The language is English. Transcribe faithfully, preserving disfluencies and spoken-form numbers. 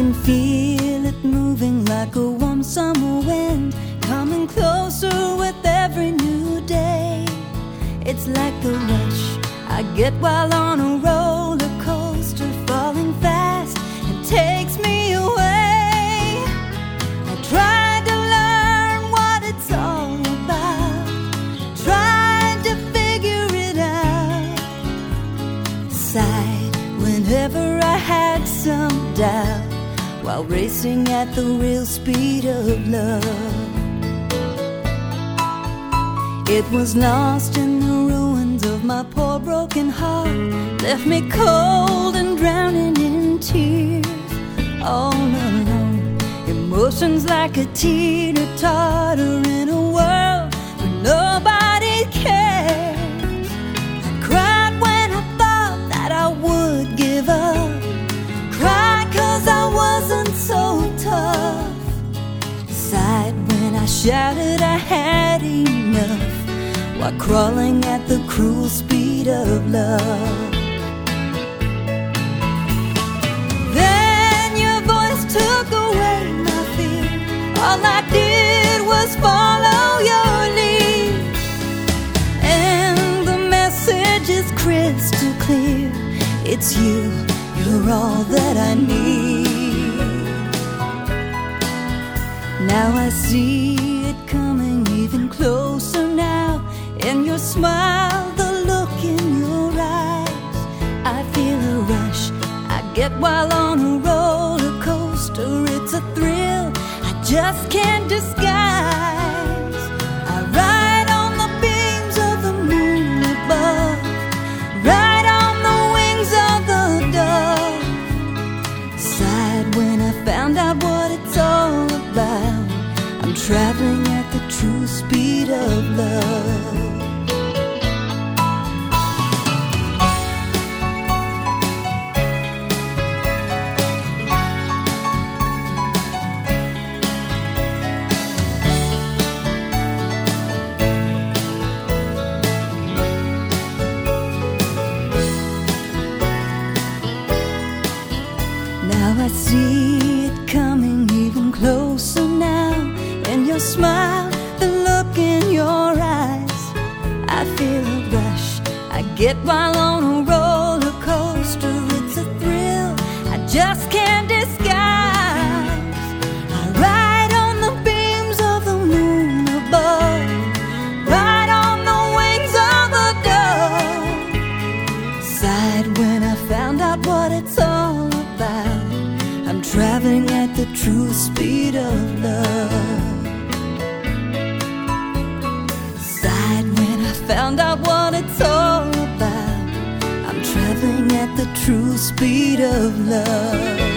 can feel it moving like a warm summer wind, coming closer with every new day. It's like the rush I get while on a roller coaster, falling fast and takes me away. I tried to learn what it's all about, tried to figure it out, sighed whenever I had some doubt, while racing at the real speed of love. It was lost in the ruins of my poor broken heart, left me cold and drowning in tears, all alone. Emotions like a teeter-totter in a world where nobody cares. I cried when I thought that I would give up, cried 'cause I wasn't so tough, sighed when I shouted I had enough, while crawling at the cruel speed of love. Then your voice took away my fear, all I did was follow your lead, and the message is crystal clear. It's you, you're all that I need. Now I see it coming even closer now, in your smile, the look in your eyes. I feel a rush I get while on a roller coaster. It's a thrill I just can't disguise. I ride on the beams of the moon above, ride on the wings of the dove, sighed when I found out what it's all about. I'm traveling at the true speed of love. Now I see it coming even closer now, in your smile, the look in your eyes. I feel a rush I get while on a roller coaster. It's a thrill I just can't disguise. I ride on the beams of the moon above, ride on the wings of a dove, sighed when I found out what it's all about. I'm traveling at the true speed of love. Sighed when I found out what it's all about. I'm traveling at the true speed of love.